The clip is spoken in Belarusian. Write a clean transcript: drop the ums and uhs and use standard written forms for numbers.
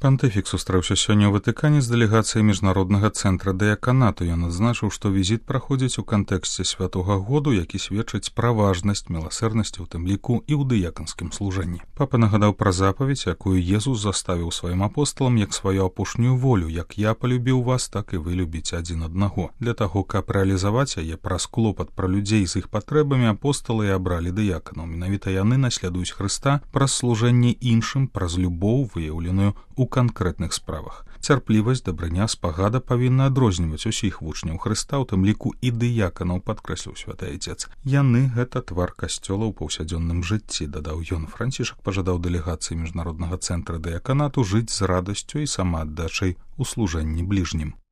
Пантыфік сустрэўся сёння ў Ватыкане з дэлегацыяй міжнароднага цэнтра дыяканату. Ён адзначыў, што візіт праходзіць у кантэксце святога году, які сведчыць пра важнасць міласэрнасці, у тым ліку і ў дыяканскім служэнні. Папа нагадаў пра запаведь, якую Езус заставіў сваім апосталам як сваю апошнюю волю: як я палюбіў вас, так і вы любіце адзін аднаго. Для таго, каб рэалізаваць яе праз клопат пра людзей з іх патрэбамі, апосталы і абралі дыяканаў. Менавіта яны наследуюць Хрыста праз служэнне іншым, праз любоў, выяўленую у канкрэтных справах. Цярплівасць, дабрыня, спагада павінны адрозніваць усіх вучняў Хрыста, у тым ліку і дыяканаў, падкрэсліў святы айцец. Яны — гэта твар касцёла ў паўсядзённым жыцці, дадаў ён. Францішак пажадаў дэлегацыі міжнароднага цэнтра дыяканату жыць з радасцю і самааддачай у служэнні бліжнім.